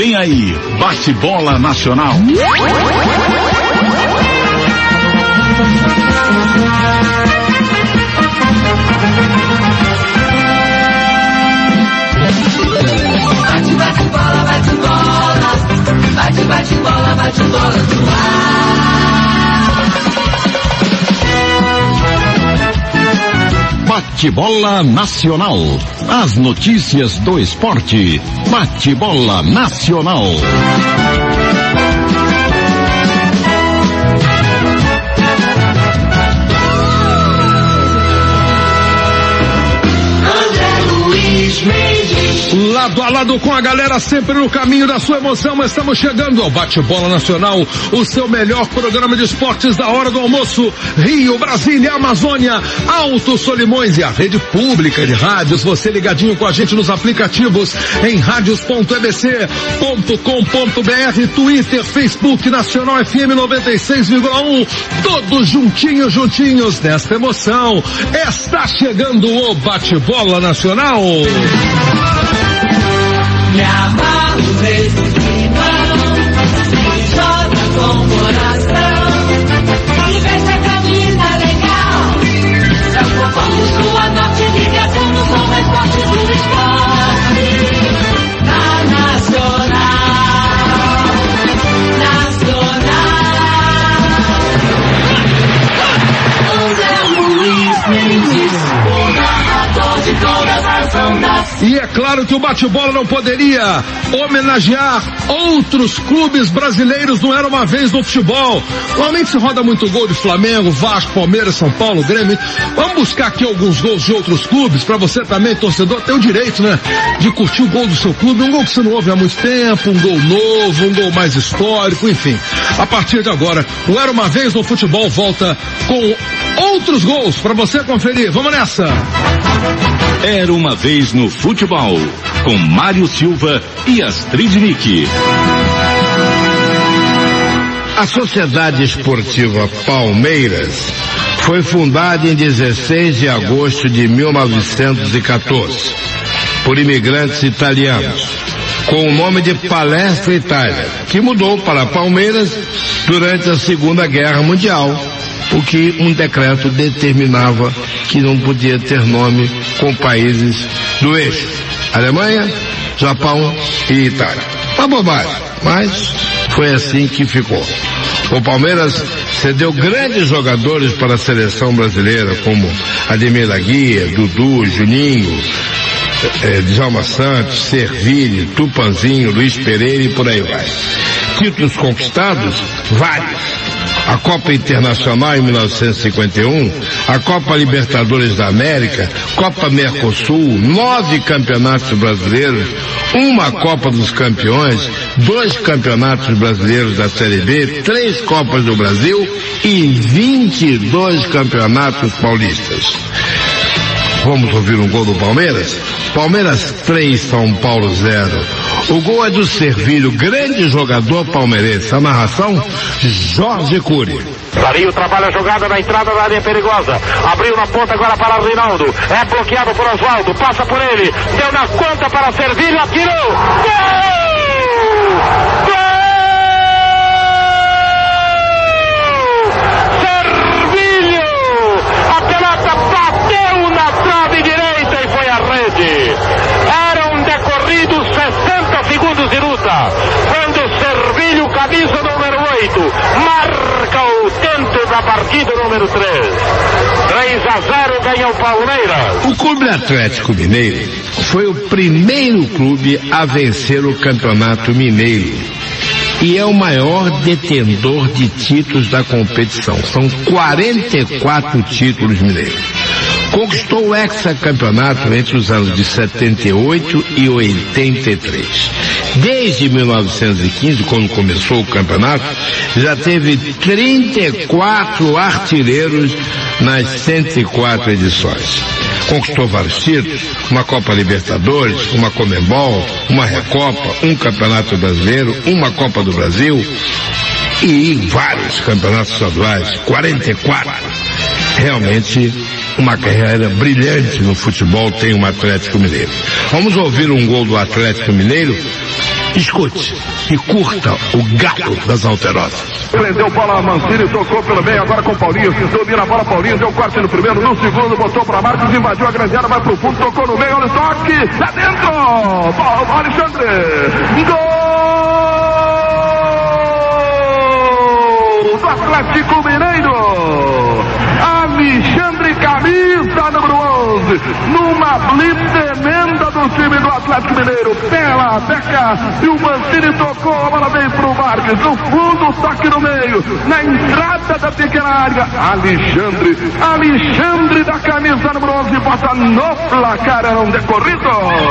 Vem aí, bate-bola nacional. Bate bola no ar. Bate-bola nacional. As notícias do esporte. Bate-bola nacional. Lado a lado com a galera, sempre no caminho da sua emoção, estamos chegando ao Bate-Bola Nacional, o seu melhor programa de esportes da hora do almoço. Rio, Brasília, Amazônia, Alto Solimões e a rede pública de rádios. Você ligadinho com a gente nos aplicativos em radios.ebc.com.br, Twitter, Facebook, Nacional FM 96,1, todos juntinhos nesta emoção. Está chegando o Bate-Bola Nacional. Me amarro mesmo que não, se joga com o coração, e veste a camisa legal, transformamos sua norte ligação no som mais forte do esporte, na Nacional, André Luiz Mendes, o narrador de todas as ondas. E é claro que o bate-bola não poderia homenagear outros clubes brasileiros. Não era uma vez no futebol. Normalmente se roda muito gol de Flamengo, Vasco, Palmeiras, São Paulo, Grêmio. Vamos buscar aqui alguns gols de outros clubes, para você também, torcedor, ter o direito, né, de curtir o gol do seu clube. Um gol que você não ouve há muito tempo, um gol novo, um gol mais histórico, enfim. A partir de agora, o Era Uma Vez no Futebol volta com outros gols para você conferir. Vamos nessa! Era Uma Vez no Futebol, com Mário Silva e Astrid Nick. A Sociedade Esportiva Palmeiras foi fundada em 16 de agosto de 1914 por imigrantes italianos, com o nome de Palestra Itália, que mudou para Palmeiras durante a Segunda Guerra Mundial, o que um decreto determinava que não podia ter nome com países do eixo, Alemanha, Japão e Itália. Uma bobagem, mas foi assim que ficou. O Palmeiras cedeu grandes jogadores para a seleção brasileira, como Ademir da Guia, Dudu, Juninho, Djalma Santos, Servilho, Tupanzinho, Luiz Pereira e por aí vai. Títulos conquistados, vários. A Copa Internacional em 1951, a Copa Libertadores da América, Copa Mercosul, 9 campeonatos brasileiros, uma Copa dos Campeões, 2 campeonatos brasileiros da Série B, 3 Copas do Brasil e 22 campeonatos paulistas. Vamos ouvir um gol do Palmeiras? Palmeiras 3, São Paulo 0. O gol é do Servilho, grande jogador palmeirense. A narração, Jorge Cury. Dario trabalha a jogada na entrada da área perigosa. Abriu na ponta agora para Reinaldo. É bloqueado por Oswaldo. Passa por ele. Deu na conta para Servilho. Atirou. Gol! Eram decorridos 60 segundos de luta, quando Servilho, camisa número 8, marca o tento da partida número 3. 3-0 ganha o Palmeiras. O Clube Atlético Mineiro foi o primeiro clube a vencer o Campeonato Mineiro e é o maior detentor de títulos da competição. São 44 títulos mineiros. Conquistou o hexacampeonato entre os anos de 78 e 83. Desde 1915, quando começou o campeonato, já teve 34 artilheiros nas 104 edições. Conquistou vários títulos, uma Copa Libertadores, uma Conmebol, uma Recopa, um Campeonato Brasileiro, uma Copa do Brasil e vários campeonatos estaduais, 44. Realmente uma carreira brilhante no futebol tem o Atlético Mineiro. Vamos ouvir um gol do Atlético Mineiro Escute e curta o galo das alterosas. Prendeu bola, Mancini tocou pelo meio, agora com o Paulinho, domina a bola, Paulinho deu corte no primeiro, no segundo, botou pra Marcos, invadiu a grande área, vai pro fundo, tocou no meio, olha o toque, tá dentro, Alexandre, gol do Atlético Mineiro, Alexandre, camisa número 11, numa blitz tremenda do time do Atlético Mineiro, pela beca, e o Mancini tocou, a bola veio pro Marques, no fundo, toque no meio, na entrada da pequena área, Alexandre da camisa número 11, bota no placar, era um decorrido,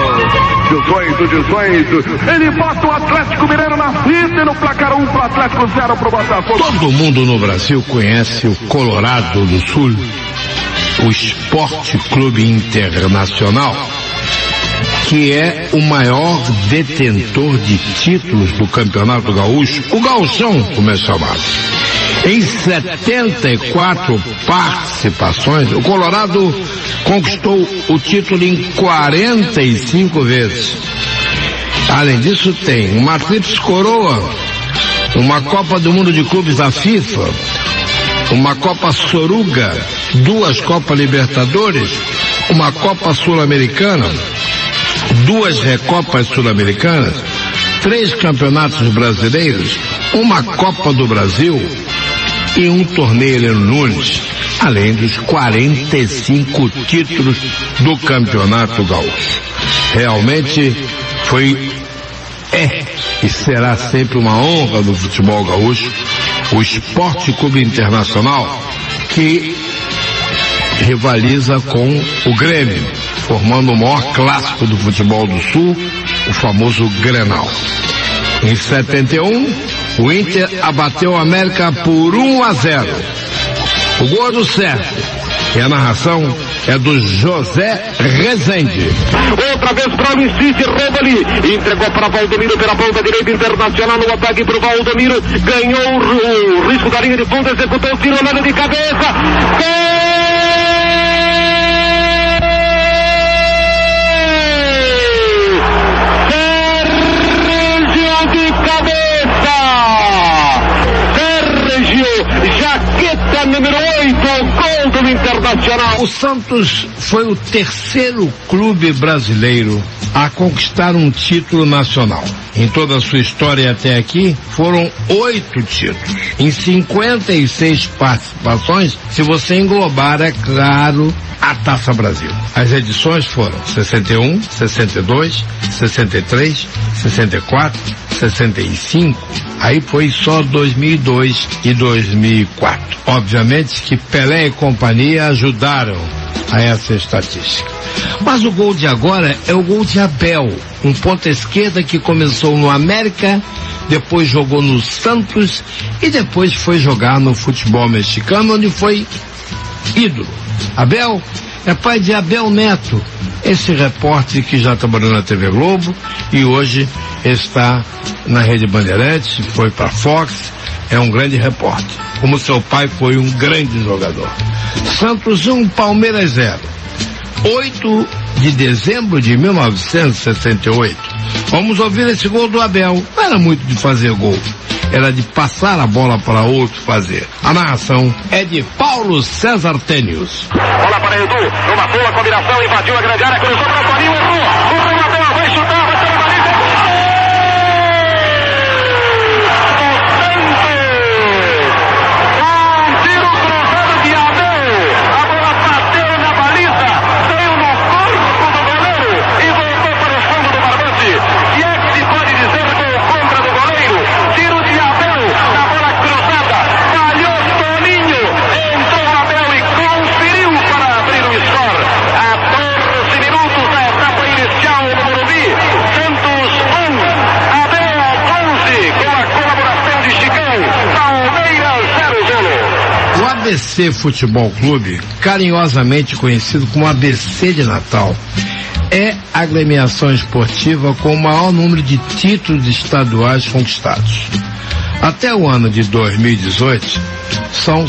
18, ele bota o Atlético Mineiro na fita e no placar 1 pro Atlético, 0 pro Botafogo. Todo mundo no Brasil conhece o Colorado do Sul, o Esporte Clube Internacional, que é o maior detentor de títulos do Campeonato Gaúcho, o Gauchão, como é chamado. Em 74 participações, o Colorado conquistou o título em 45 vezes. Além disso, tem uma tríplice coroa, uma Copa do Mundo de Clubes da FIFA, uma Copa Soruga, 2 Copas Libertadores, uma Copa Sul-Americana, 2 Recopas Sul-Americanas, 3 Campeonatos Brasileiros, uma Copa do Brasil e um torneio Heleno Nunes, além dos 45 títulos do Campeonato Gaúcho. Realmente e será sempre uma honra do futebol gaúcho, o Esporte Clube Internacional, que rivaliza com o Grêmio, formando o maior clássico do futebol do Sul, o famoso Grenal. Em 71, o Inter abateu a América por 1-0. O gol é do Sérgio, e a narração é do José Rezende. Outra vez para o City, Rebeli, entregou para Valdemiro pela ponta direita, Internacional no ataque para o Valdemiro, ganhou o risco da linha de fundo, executou o tiro, olhando de cabeça, jaqueta número 8, gol do Internacional. O Santos foi o terceiro clube brasileiro a conquistar um título nacional. Em toda a sua história até aqui, foram 8 títulos. Em 56 participações, se você englobar, é claro, a Taça Brasil. As edições foram 61, 62, 63, 64, 65, aí foi só 2002 e 2004. Obviamente que Pelé e companhia ajudaram a essa estatística. Mas o gol de agora é o gol de Abel, um ponta esquerda que começou no América, depois jogou no Santos e depois foi jogar no futebol mexicano, onde foi ídolo. Abel é pai de Abel Neto, esse repórter que já trabalhou na TV Globo e hoje está na Rede Bandeirantes, foi para Fox, é um grande repórter. Como seu pai foi um grande jogador. Santos 1, Palmeiras 0. 8 de dezembro de 1968. Vamos ouvir esse gol do Abel. Não era muito de fazer gol, era de passar a bola para outro fazer. A narração é de Paulo César Tênios. Bola para Edu, numa boa combinação, invadiu a grande área, cruzou para o Toninho, errou. O Abel vai chutar, vai ser a baliza. Um tiro cruzado de Abel. A bola bateu na baliza, veio no corpo do goleiro e voltou para o fundo do barbante. E é que se pode dizer gol contra do goleiro. Tiro de Abel, na bola cruzada, falhou Toninho, entrou Abel e conferiu para abrir o score. A 12 minutos da etapa inicial no Morumbi. Santos 1, Abel 11, com a colaboração de Chicão. Palmeiras 0 golo. O ABC Futebol Clube, carinhosamente conhecido como ABC de Natal, é a agremiação esportiva com o maior número de títulos estaduais conquistados. Até o ano de 2018, são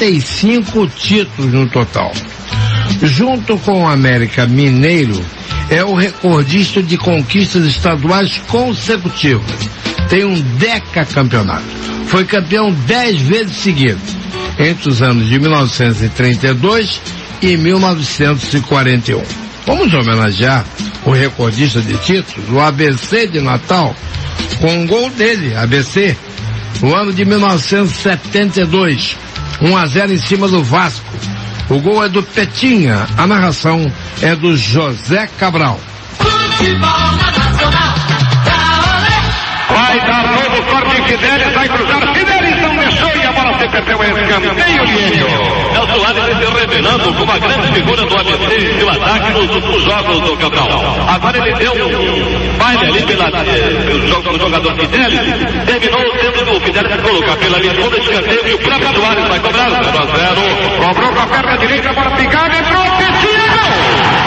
55 títulos no total. Junto com o América Mineiro, é o recordista de conquistas estaduais consecutivas. Tem um decacampeonato. Foi campeão 10 vezes seguidas, entre os anos de 1932 e 1941. Vamos homenagear o recordista de títulos, o ABC de Natal, com um gol dele, ABC, no ano de 1972, 1-0 em cima do Vasco. O gol é do Petinha, a narração é do José Cabral. Vai dar novo corte Fidelis, vai cruzar Fidelis, não deixou e a bola se perdeu, é escanteio Lienio. Nelson Alves se revelando como a grande figura do ABC e seu ataque nos últimos jogos do campeonato. Agora ele deu um baile ali pelo jogo do jogador Fidelis, terminou tendo o Fidelis colocar pela linha toda escanteio e o próprio Soares vai cobrar 0-0. Cobrou com a perna direita, a bola picada, entrou, Petinha, gol!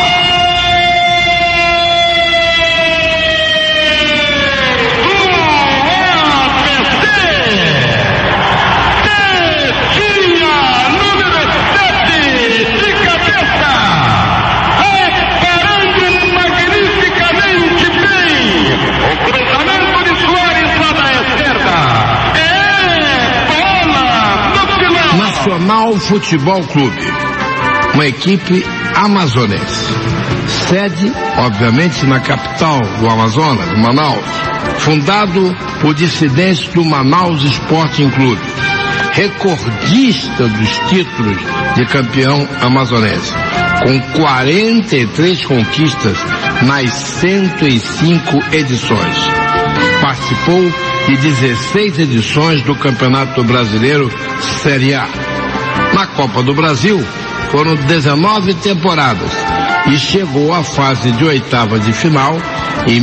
Nacional Futebol Clube, uma equipe amazonense. Sede, obviamente, na capital do Amazonas, Manaus. Fundado por dissidentes do Manaus Sporting Clube. Recordista dos títulos de campeão amazonense. Com 43 conquistas nas 105 edições. Participou de 16 edições do Campeonato Brasileiro Série A. Na Copa do Brasil, foram 19 temporadas e chegou à fase de oitavas de final em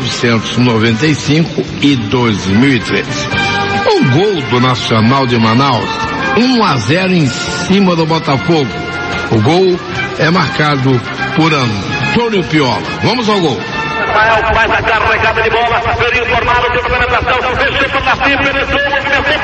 1995 e 2003. O gol do Nacional de Manaus, 1-0 em cima do Botafogo. O gol é marcado por Antônio Piola. Vamos ao gol. Rafael faz a carregada de bola, bem informado, tem uma penetração, fechou para cima, penetrou, movimentou,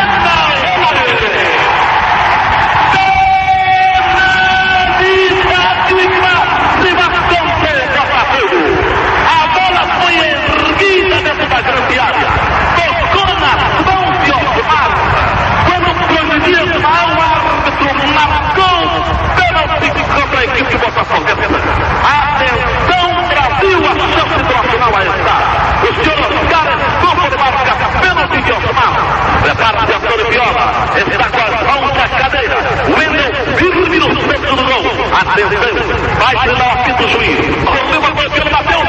a bola foi erguida dentro da grande área, tocou nas mãos de Osmar, quando procedia Osmar, o árbitro marcou pênalti contra a equipe Botafogo. Atenção Brasil, a chance do Nacional aí está. O senhor Oscar Escopo marca pênalti de Osmar. Prepara-se Antônio Piola, está com as mãos na cadeira. Wendel firme no centro do gol. Atenção, vai ser lá aqui do juiz. Correu a bola pelo Matheus.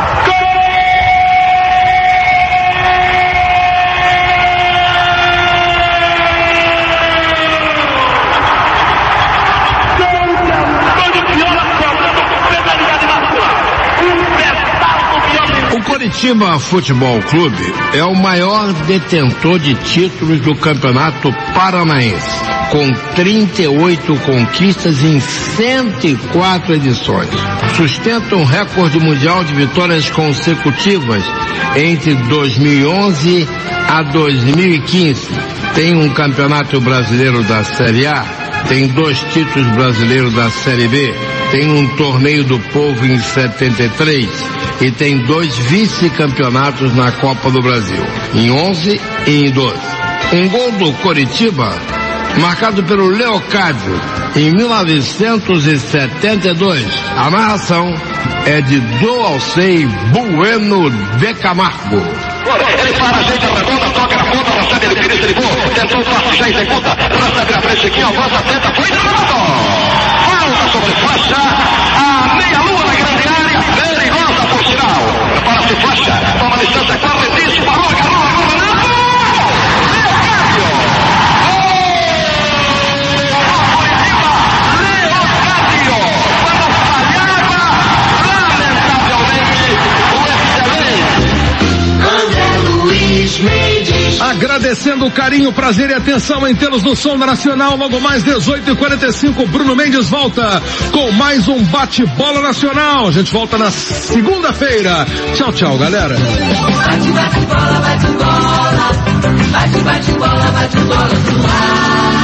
O Coritiba Futebol Clube é o maior detentor de títulos do Campeonato Paranaense, com 38 conquistas em 104 edições. Sustenta um recorde mundial de vitórias consecutivas entre 2011 a 2015. Tem um Campeonato Brasileiro da Série A, tem 2 títulos brasileiros da Série B, tem um Torneio do Povo em 73 e tem 2 vice-campeonatos na Copa do Brasil, em 11 e em 12. Um gol do Coritiba, marcado pelo Leocádio, em 1972. A narração é de Doalcei Bueno de Camargo. Ele para, ajeita, redonda, toca na ponta, recebe ele, Feliz, ele voa, tentou o passe, já executa, recebe na frente, aqui, avança, tenta, foi derrubado! Falta sobre faixa, a meia-lua na grande área, perigosa por sinal. Prepara-se faixa, toma distância, corre, diz, parou, agarrou, Renato! Leocádio! Quando falhava, lamentavelmente, o excelente Agradecendo o carinho, prazer e atenção em tê-los no Som da Nacional. Logo mais 18h45, Bruno Mendes volta com mais um Bate-Bola Nacional. A gente volta na segunda-feira. Tchau, tchau, galera. Bate, bate, bola, bate, bola. Bate, bate, bola, bate, bola no ar.